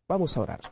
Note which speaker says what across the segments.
Speaker 1: Vamos a orar.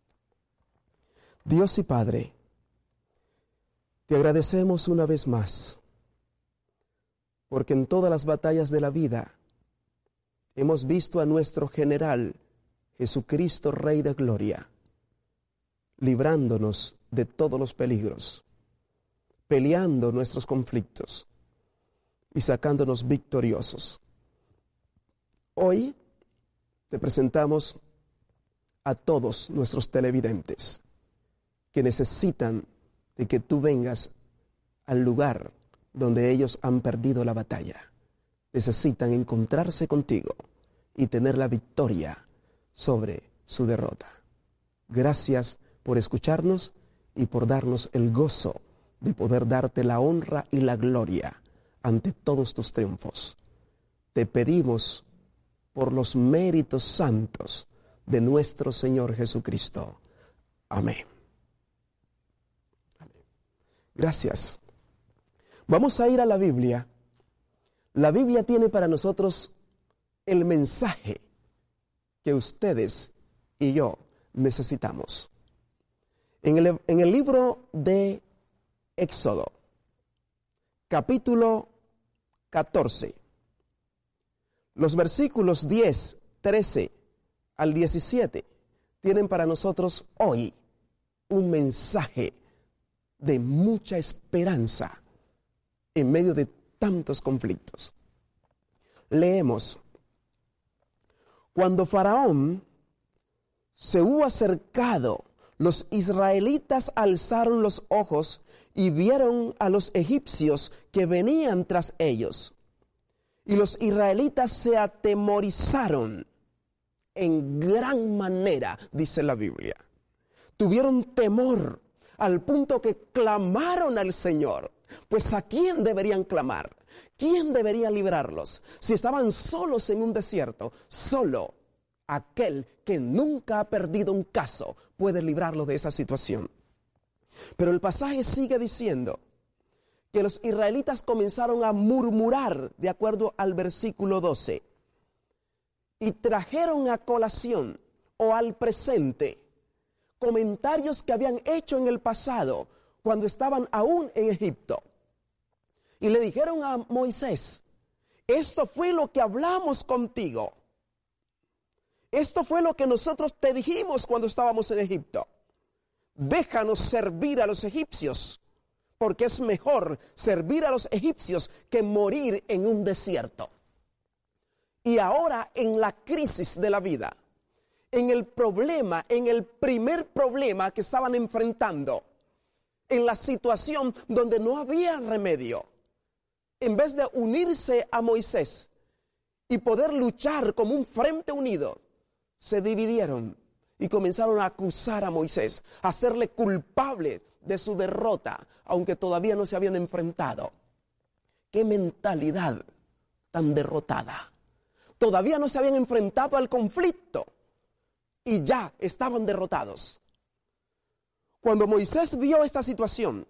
Speaker 1: Dios y Padre, te agradecemos una vez más, porque en todas las batallas de la vida hemos visto a nuestro general Jesucristo, Rey de Gloria, librándonos de todos los peligros, peleando nuestros conflictos y sacándonos victoriosos. Hoy te presentamos a todos nuestros televidentes que necesitan de que tú vengas al lugar donde ellos han perdido la batalla. Necesitan encontrarse contigo y tener la victoria sobre su derrota. Gracias por escucharnos y por darnos el gozo de poder darte la honra y la gloria ante todos tus triunfos. Te pedimos por los méritos santos de nuestro Señor Jesucristo. Amén. Amén. Gracias. Vamos a ir a la Biblia. La Biblia tiene para nosotros el mensaje que ustedes y yo necesitamos. En el libro de Éxodo, capítulo 14, los versículos 10, 13 al 17 tienen para nosotros hoy un mensaje de mucha esperanza en medio de tantos conflictos. Leemos: cuando Faraón se hubo acercado, los israelitas alzaron los ojos y vieron a los egipcios que venían tras ellos. Y los israelitas se atemorizaron en gran manera, dice la Biblia. Tuvieron temor al punto que clamaron al Señor. Pues ¿a quién deberían clamar? ¿Quién debería librarlos? Si estaban solos en un desierto, solo aquel que nunca ha perdido un caso puede librarlos de esa situación. Pero el pasaje sigue diciendo que los israelitas comenzaron a murmurar, de acuerdo al versículo 12, y trajeron a colación o al presente comentarios que habían hecho en el pasado cuando estaban aún en Egipto. Y le dijeron a Moisés: esto fue lo que hablamos contigo. Esto fue lo que nosotros te dijimos cuando estábamos en Egipto. Déjanos servir a los egipcios, porque es mejor servir a los egipcios que morir en un desierto. Y ahora en la crisis de la vida, en el problema, en el primer problema que estaban enfrentando, en la situación donde no había remedio, en vez de unirse a Moisés y poder luchar como un frente unido, se dividieron y comenzaron a acusar a Moisés, a hacerle culpable de su derrota, aunque todavía no se habían enfrentado. ¡Qué mentalidad tan derrotada! Todavía no se habían enfrentado al conflicto y ya estaban derrotados. Cuando Moisés vio esta situación,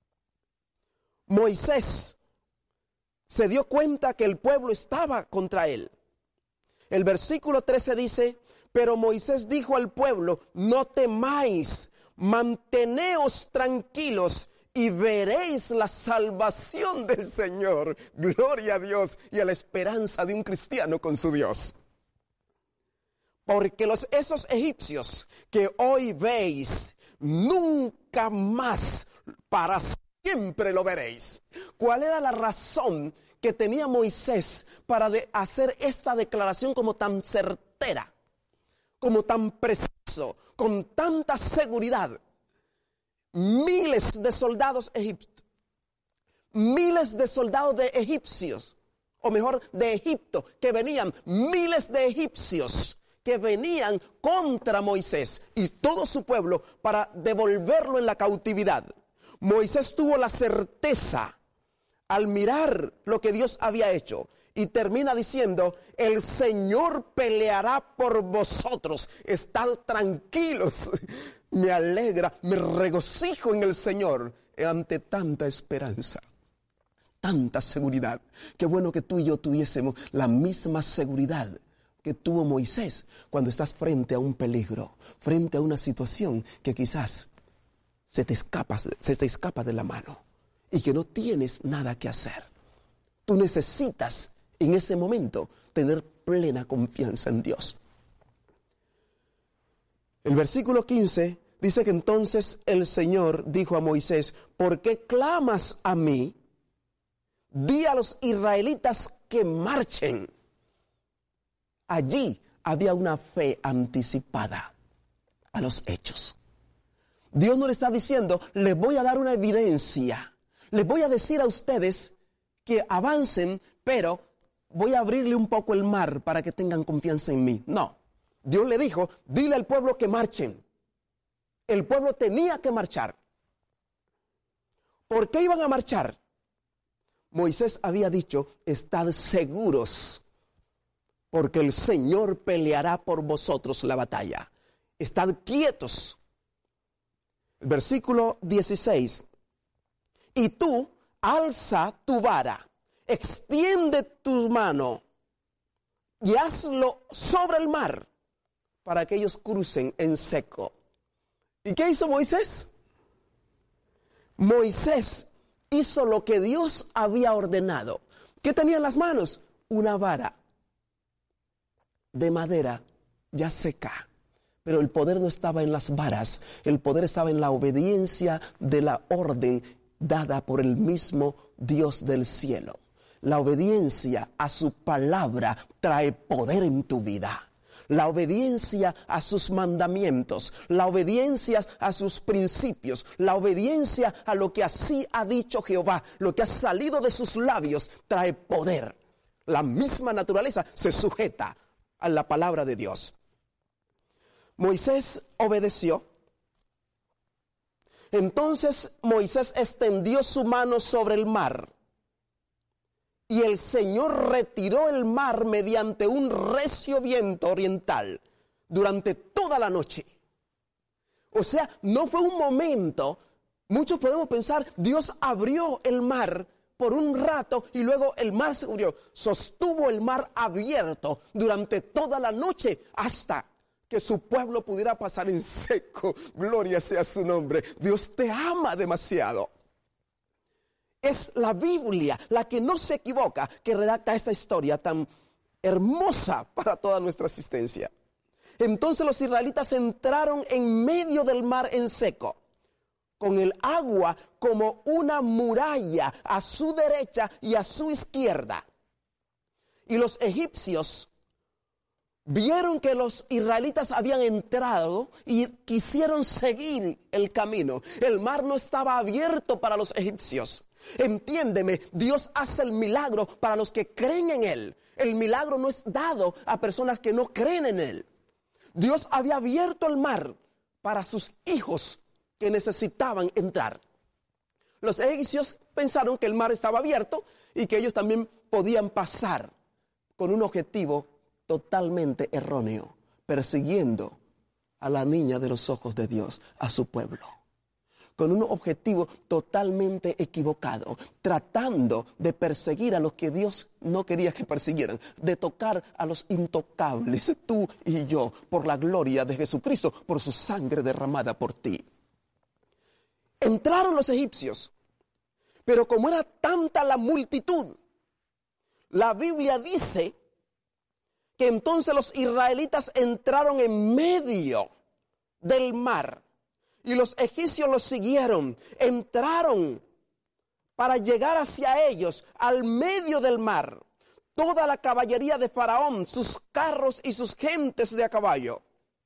Speaker 1: Moisés se dio cuenta que el pueblo estaba contra él. El versículo 13 dice: pero Moisés dijo al pueblo: no temáis, manteneos tranquilos y veréis la salvación del Señor. Gloria a Dios y a la esperanza de un cristiano con su Dios. Porque esos egipcios que hoy veis, nunca más, para siempre lo veréis. ¿Cuál era la razón que tenía Moisés para hacer esta declaración como tan certera, como tan preciso, con tanta seguridad? Miles de soldados egipcios, miles de soldados de egipcios, o mejor, de Egipto, que venían, miles de egipcios que venían contra Moisés y todo su pueblo para devolverlo en la cautividad. Moisés tuvo la certeza al mirar lo que Dios había hecho y termina diciendo: el Señor peleará por vosotros, estad tranquilos. Me alegra, me regocijo en el Señor ante tanta esperanza, tanta seguridad. Qué bueno que tú y yo tuviésemos la misma seguridad que tuvo Moisés cuando estás frente a un peligro, frente a una situación que quizás se te escapa de la mano y que no tienes nada que hacer. Tú necesitas en ese momento tener plena confianza en Dios. El versículo 15 dice que entonces el Señor dijo a Moisés: ¿por qué clamas a mí? Di a los israelitas que marchen. Allí había una fe anticipada a los hechos. Dios no le está diciendo: les voy a dar una evidencia, les voy a decir a ustedes que avancen, pero voy a abrirle un poco el mar para que tengan confianza en mí. No, Dios le dijo: dile al pueblo que marchen. El pueblo tenía que marchar. ¿Por qué iban a marchar? Moisés había dicho: estad seguros, porque el Señor peleará por vosotros la batalla. Estad quietos. El versículo 16. Y tú alza tu vara, extiende tu mano y hazlo sobre el mar para que ellos crucen en seco. ¿Y qué hizo Moisés? Moisés hizo lo que Dios había ordenado. ¿Qué tenía en las manos? Una vara de madera ya seca. Pero el poder no estaba en las varas, el poder estaba en la obediencia de la orden dada por el mismo Dios del cielo. La obediencia a su palabra trae poder en tu vida. La obediencia a sus mandamientos, la obediencia a sus principios, la obediencia a lo que así ha dicho Jehová, lo que ha salido de sus labios, trae poder. La misma naturaleza se sujeta a la palabra de Dios. Moisés obedeció. Entonces Moisés extendió su mano sobre el mar, y el Señor retiró el mar mediante un recio viento oriental durante toda la noche. O sea, no fue un momento. Muchos podemos pensar: Dios abrió el mar por un rato y luego el mar se abrió. Sostuvo el mar abierto durante toda la noche hasta que su pueblo pudiera pasar en seco. Gloria sea su nombre. Dios te ama demasiado. Es la Biblia, la que no se equivoca, que redacta esta historia tan hermosa para toda nuestra existencia. Entonces los israelitas entraron en medio del mar en seco, con el agua como una muralla a su derecha y a su izquierda. Y los egipcios vieron que los israelitas habían entrado y quisieron seguir el camino. El mar no estaba abierto para los egipcios. Entiéndeme, Dios hace el milagro para los que creen en Él. El milagro no es dado a personas que no creen en Él. Dios había abierto el mar para sus hijos que necesitaban entrar. Los egipcios pensaron que el mar estaba abierto y que ellos también podían pasar, con un objetivo totalmente erróneo, persiguiendo a la niña de los ojos de Dios, a su pueblo, con un objetivo totalmente equivocado, tratando de perseguir a los que Dios no quería que persiguieran, de tocar a los intocables, tú y yo, por la gloria de Jesucristo, por su sangre derramada por ti. Entraron los egipcios, pero como era tanta la multitud, la Biblia dice que entonces los israelitas entraron en medio del mar y los egipcios los siguieron. Entraron para llegar hacia ellos al medio del mar. Toda la caballería de Faraón, sus carros y sus gentes de a caballo.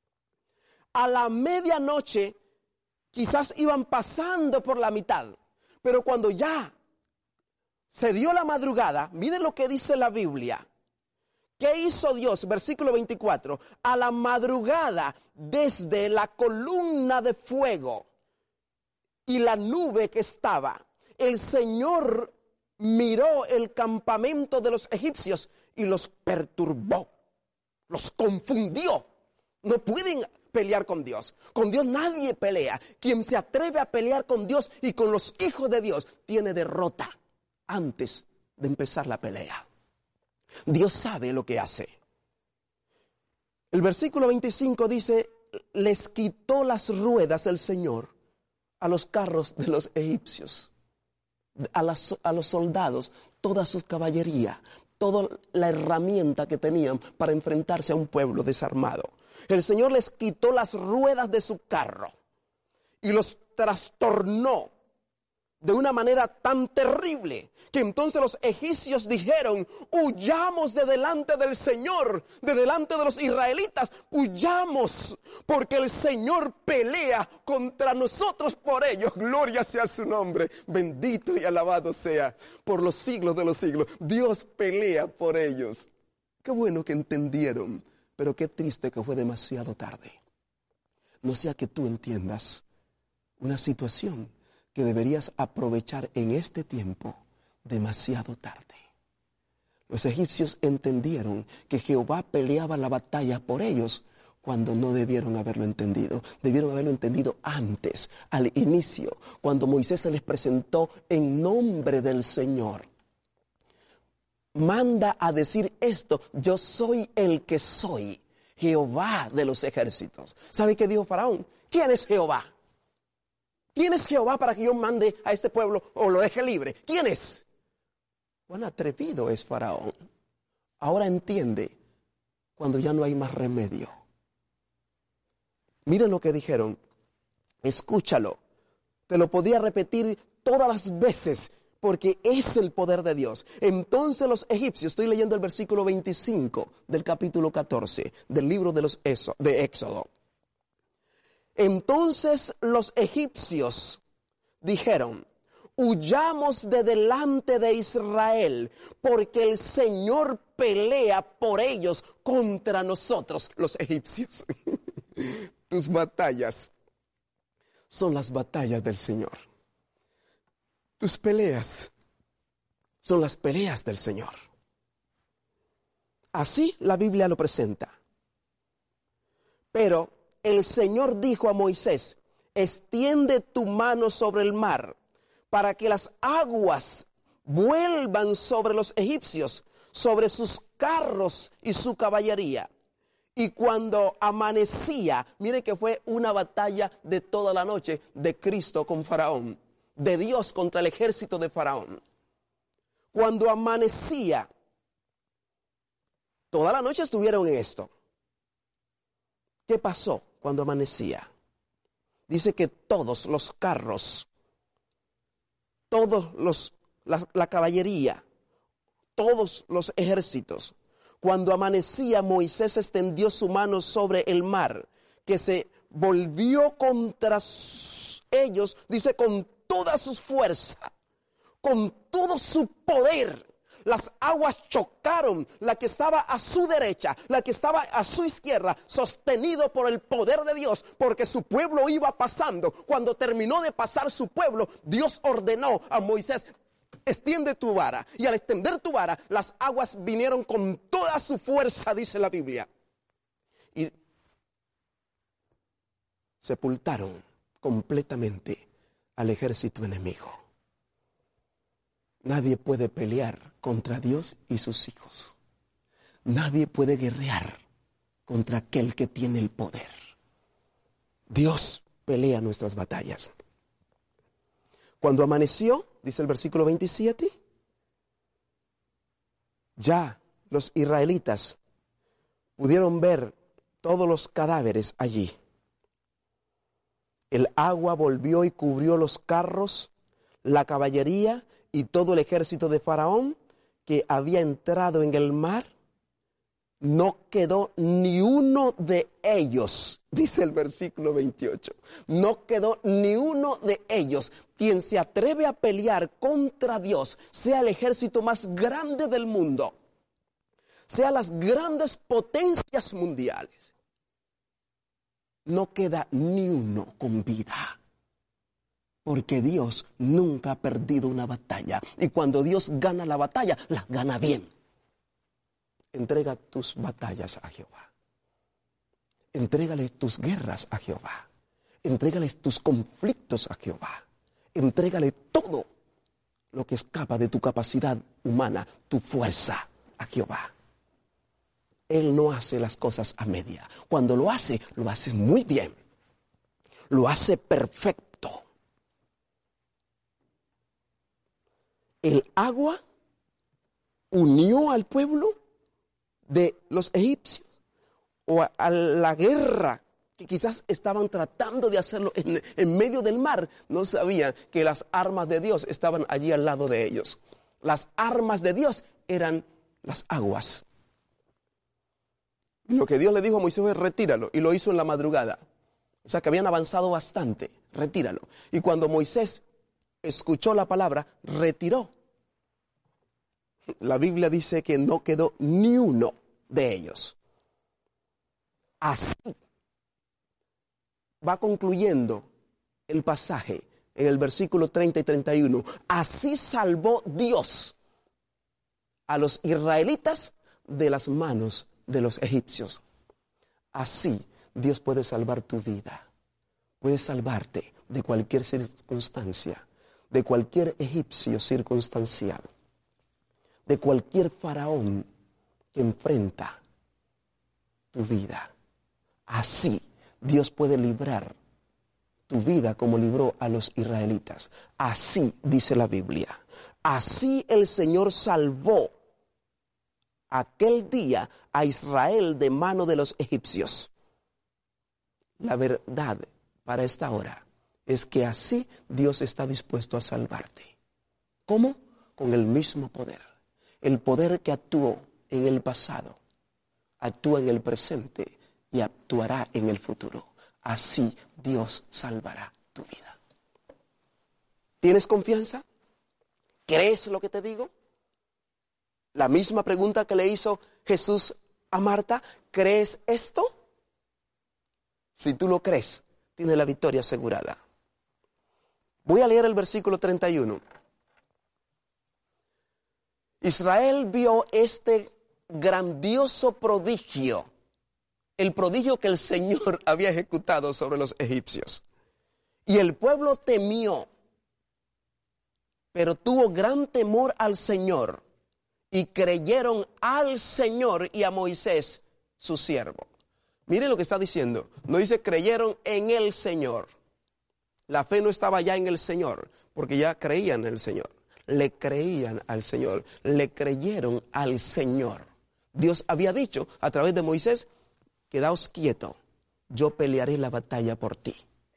Speaker 1: A la medianoche quizás iban pasando por la mitad, pero cuando ya se dio la madrugada, miren lo que dice la Biblia. ¿Qué hizo Dios? Versículo 24. A la madrugada, desde la columna de fuego y la nube que estaba, el Señor miró el campamento de los egipcios y los perturbó, los confundió. No pueden pelear con Dios. Con Dios nadie pelea. Quien se atreve a pelear con Dios y con los hijos de Dios tiene derrota antes de empezar la pelea. Dios sabe lo que hace. El versículo 25 dice, les quitó las ruedas el Señor a los carros de los egipcios, a los soldados, toda su caballería, toda la herramienta que tenían para enfrentarse a un pueblo desarmado. El Señor les quitó las ruedas de su carro y los trastornó de una manera tan terrible que entonces los egipcios dijeron, huyamos de delante del Señor, de delante de los israelitas, huyamos, porque el Señor pelea contra nosotros por ellos. Gloria sea su nombre, bendito y alabado sea por los siglos de los siglos. Dios pelea por ellos. Qué bueno que entendieron, pero qué triste que fue demasiado tarde. No sea que tú entiendas una situación que deberías aprovechar en este tiempo demasiado tarde. Los egipcios entendieron que Jehová peleaba la batalla por ellos cuando no debieron haberlo entendido. Debieron haberlo entendido antes, al inicio, cuando Moisés se les presentó en nombre del Señor. Manda a decir esto, yo soy el que soy, Jehová de los ejércitos. ¿Sabe qué dijo Faraón? ¿Quién es Jehová? ¿Quién es Jehová para que yo mande a este pueblo o lo deje libre? ¿Quién es? Cuán atrevido es Faraón. Ahora entiende cuando ya no hay más remedio. Miren lo que dijeron. Escúchalo. Te lo podría repetir todas las veces porque es el poder de Dios. Entonces los egipcios, estoy leyendo el versículo 25 del capítulo 14 del libro de Éxodo. Entonces los egipcios dijeron, huyamos de delante de Israel, porque el Señor pelea por ellos contra nosotros, los egipcios. Tus batallas son las batallas del Señor. Tus peleas son las peleas del Señor. Así la Biblia lo presenta. Pero el Señor dijo a Moisés, extiende tu mano sobre el mar, para que las aguas vuelvan sobre los egipcios, sobre sus carros y su caballería. Y cuando amanecía, mire que fue una batalla de toda la noche de Cristo con Faraón, de Dios contra el ejército de Faraón. Cuando amanecía, toda la noche estuvieron en esto. ¿Qué pasó cuando amanecía? Dice que todos los carros, la caballería, todos los ejércitos, cuando amanecía Moisés extendió su mano sobre el mar, que se volvió contra ellos, dice, con toda su fuerza, con todo su poder. Las aguas chocaron, la que estaba a su derecha, la que estaba a su izquierda, sostenido por el poder de Dios, porque su pueblo iba pasando. Cuando terminó de pasar su pueblo, Dios ordenó a Moisés, extiende tu vara. Y al extender tu vara, las aguas vinieron con toda su fuerza, dice la Biblia. Y sepultaron completamente al ejército enemigo. Nadie puede pelear contra Dios y sus hijos. Nadie puede guerrear contra aquel que tiene el poder. Dios pelea nuestras batallas. Cuando amaneció, dice el versículo 27, ya los israelitas pudieron ver todos los cadáveres allí. El agua volvió y cubrió los carros, la caballería y todo el ejército de Faraón que había entrado en el mar. No quedó ni uno de ellos, dice el versículo 28. No quedó ni uno de ellos. Quien se atreve a pelear contra Dios, sea el ejército más grande del mundo, sea las grandes potencias mundiales, no queda ni uno con vida. Porque Dios nunca ha perdido una batalla. Y cuando Dios gana la batalla, la gana bien. Entrega tus batallas a Jehová. Entrégale tus guerras a Jehová. Entrégale tus conflictos a Jehová. Entrégale todo lo que escapa de tu capacidad humana, tu fuerza a Jehová. Él no hace las cosas a media. Cuando lo hace muy bien. Lo hace perfecto. El agua unió al pueblo de los egipcios o a la guerra que quizás estaban tratando de hacerlo en medio del mar. No sabían que las armas de Dios estaban allí al lado de ellos. Las armas de Dios eran las aguas. Lo que Dios le dijo a Moisés es retíralo, y lo hizo en la madrugada. O sea que habían avanzado bastante, retíralo. Y cuando Moisés escuchó la palabra, retiró. La Biblia dice que no quedó ni uno de ellos. Así va concluyendo el pasaje en el versículo 30 y 31. Así salvó Dios a los israelitas de las manos de los egipcios. Así Dios puede salvar tu vida. Puede salvarte de cualquier circunstancia, de cualquier egipcio circunstancial, de cualquier faraón que enfrenta tu vida. Así Dios puede librar tu vida como libró a los israelitas. Así dice la Biblia. Así el Señor salvó aquel día a Israel de mano de los egipcios. La verdad para esta hora es que así Dios está dispuesto a salvarte. ¿Cómo? Con el mismo poder. El poder que actuó en el pasado, actúa en el presente y actuará en el futuro. Así Dios salvará tu vida. ¿Tienes confianza? ¿Crees lo que te digo? La misma pregunta que le hizo Jesús a Marta, ¿crees esto? Si tú lo crees, tienes la victoria asegurada. Voy a leer el versículo 31. Israel vio este grandioso prodigio, el prodigio que el Señor había ejecutado sobre los egipcios. Y el pueblo temió, pero tuvo gran temor al Señor, y creyeron al Señor y a Moisés, su siervo. Miren lo que está diciendo. No dice creyeron en el Señor. La fe no estaba ya en el Señor, porque ya creían en el Señor. Le creían al Señor, le creyeron al Señor. Dios había dicho a través de Moisés, quedaos quieto, yo pelearé la batalla por ti.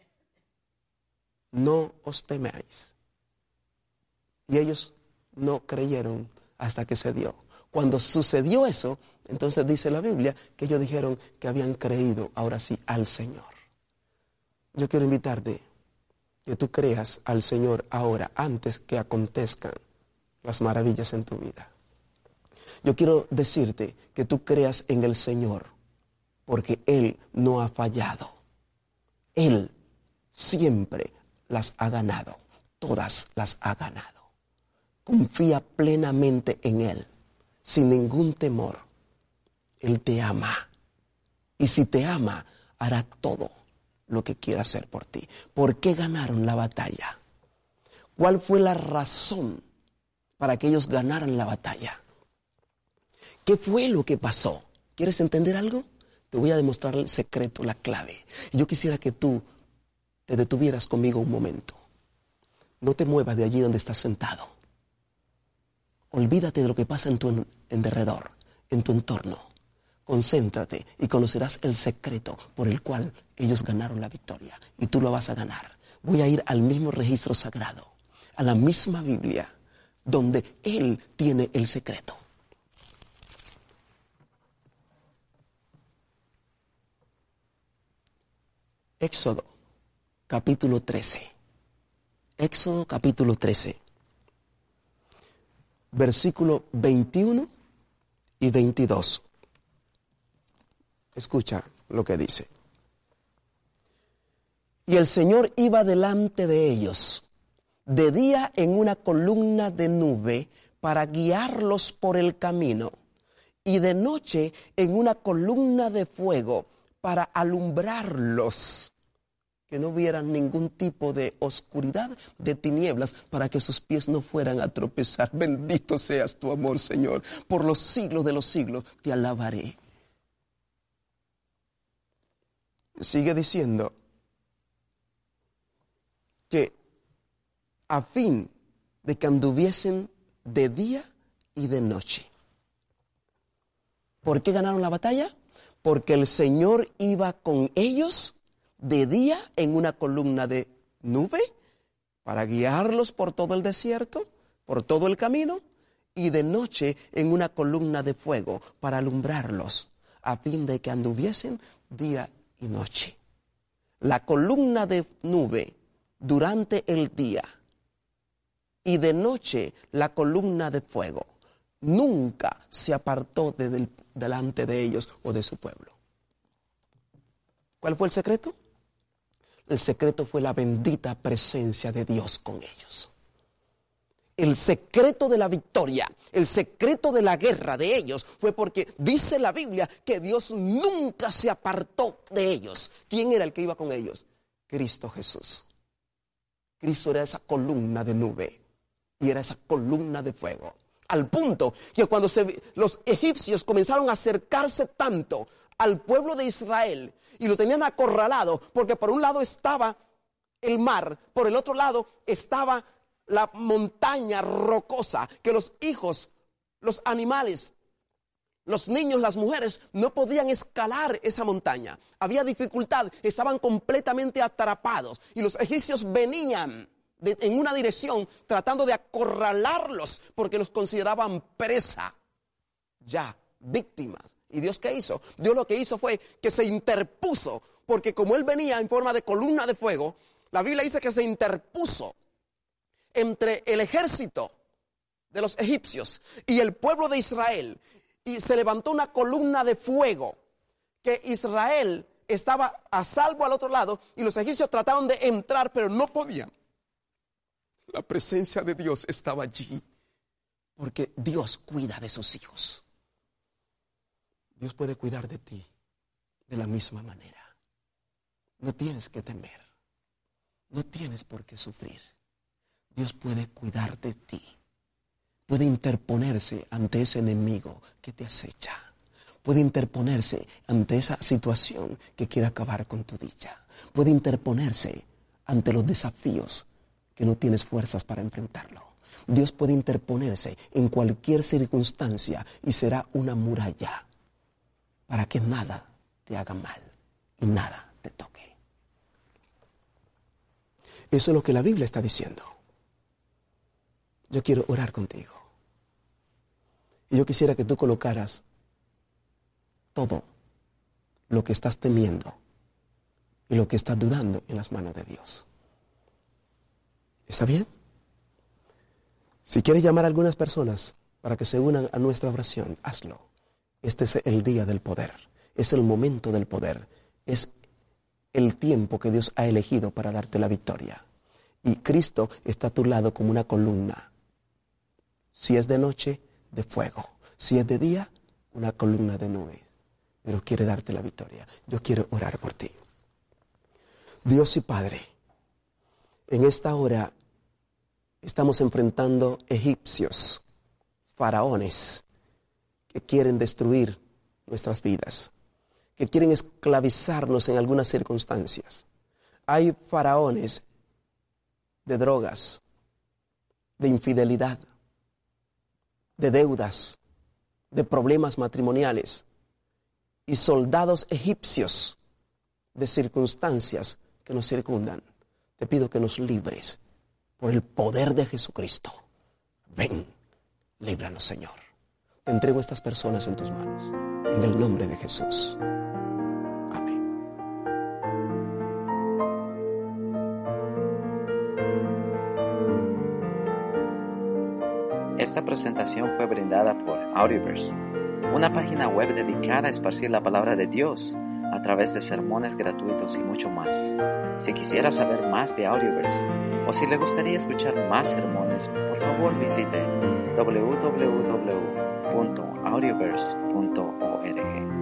Speaker 1: No os temáis. Y ellos no creyeron hasta que se dio. Cuando sucedió eso, entonces dice la Biblia que ellos dijeron que habían creído ahora sí al Señor. Yo quiero invitarte que tú creas al Señor ahora, antes que acontezcan las maravillas en tu vida. Yo quiero decirte que tú creas en el Señor, porque Él no ha fallado. Él siempre las ha ganado, todas las ha ganado. Confía plenamente en Él, sin ningún temor. Él te ama. Y si te ama, hará todo lo que quiera hacer por ti. ¿Por qué ganaron la batalla? ¿Cuál fue la razón para que ellos ganaran la batalla? ¿Qué fue lo que pasó? ¿Quieres entender algo? Te voy a demostrar el secreto, la clave. Y yo quisiera que tú te detuvieras conmigo un momento. No te muevas de allí donde estás sentado. Olvídate de lo que pasa en tu derredor, en tu entorno. Concéntrate y conocerás el secreto por el cual ellos ganaron la victoria. Y tú lo vas a ganar. Voy a ir al mismo registro sagrado, a la misma Biblia, donde Él tiene el secreto. Éxodo, capítulo 13. Éxodo, capítulo 13. Versículo 21 y 22. Escucha lo que dice. Y el Señor iba delante de ellos, de día en una columna de nube para guiarlos por el camino, y de noche en una columna de fuego para alumbrarlos, que no vieran ningún tipo de oscuridad, de tinieblas, para que sus pies no fueran a tropezar. Bendito seas tu amor, Señor. Por los siglos de los siglos te alabaré. sigue diciendo que a fin de que anduviesen de día y de noche. ¿Por qué ganaron la batalla? Porque el Señor iba con ellos de día en una columna de nube para guiarlos por todo el desierto, por todo el camino, y de noche en una columna de fuego para alumbrarlos, a fin de que anduviesen día y noche. La columna de nube durante el día y de noche la columna de fuego nunca se apartó delante de ellos o de su pueblo. ¿Cuál fue el secreto? El secreto fue la bendita presencia de Dios con ellos. El secreto de la victoria, el secreto de la guerra de ellos fue porque dice la Biblia que Dios nunca se apartó de ellos. ¿Quién era el que iba con ellos? Cristo Jesús. Cristo era esa columna de nube y era esa columna de fuego. Al punto que cuando los egipcios comenzaron a acercarse tanto al pueblo de Israel y lo tenían acorralado, porque por un lado estaba el mar, por el otro lado estaba la montaña rocosa, que los hijos, los animales, los niños, las mujeres no podían escalar esa montaña. Había dificultad, estaban completamente atrapados y los egipcios venían en una dirección tratando de acorralarlos porque los consideraban presa, ya víctimas. ¿Y Dios qué hizo? Dios lo que hizo fue que se interpuso, porque como él venía en forma de columna de fuego, la Biblia dice que se interpuso entre el ejército de los egipcios y el pueblo de Israel, y se levantó una columna de fuego, que Israel estaba a salvo al otro lado y los egipcios trataron de entrar pero no podían. La presencia de Dios estaba allí, porque Dios cuida de sus hijos. Dios puede cuidar de ti de la misma manera. No tienes que temer, no tienes por qué sufrir. Dios puede cuidar de ti, puede interponerse ante ese enemigo que te acecha, puede interponerse ante esa situación que quiere acabar con tu dicha, puede interponerse ante los desafíos que no tienes fuerzas para enfrentarlo. Dios puede interponerse en cualquier circunstancia y será una muralla para que nada te haga mal y nada te toque. Eso es lo que la Biblia está diciendo. Yo quiero orar contigo. Y yo quisiera que tú colocaras todo lo que estás temiendo y lo que estás dudando en las manos de Dios. ¿Está bien? Si quieres llamar a algunas personas para que se unan a nuestra oración, hazlo. Este es el día del poder, es el momento del poder, es el tiempo que Dios ha elegido para darte la victoria. Y Cristo está a tu lado como una columna. Si es de noche, de fuego. Si es de día, una columna de nubes. Pero quiere darte la victoria. Yo quiero orar por ti. Dios y Padre, en esta hora estamos enfrentando egipcios, faraones, que quieren destruir nuestras vidas, que quieren esclavizarnos en algunas circunstancias. Hay faraones de drogas, de infidelidad, de deudas, de problemas matrimoniales y soldados egipcios de circunstancias que nos circundan. Te pido que nos libres por el poder de Jesucristo. Ven, líbranos, Señor. Te entrego a estas personas en tus manos, en el nombre de Jesús. Amén.
Speaker 2: Esta presentación fue brindada por Audioverse, una página web dedicada a esparcir la palabra de Dios a través de sermones gratuitos y mucho más. Si quisiera saber más de Audioverse o si le gustaría escuchar más sermones, por favor visite www.audioverse.org.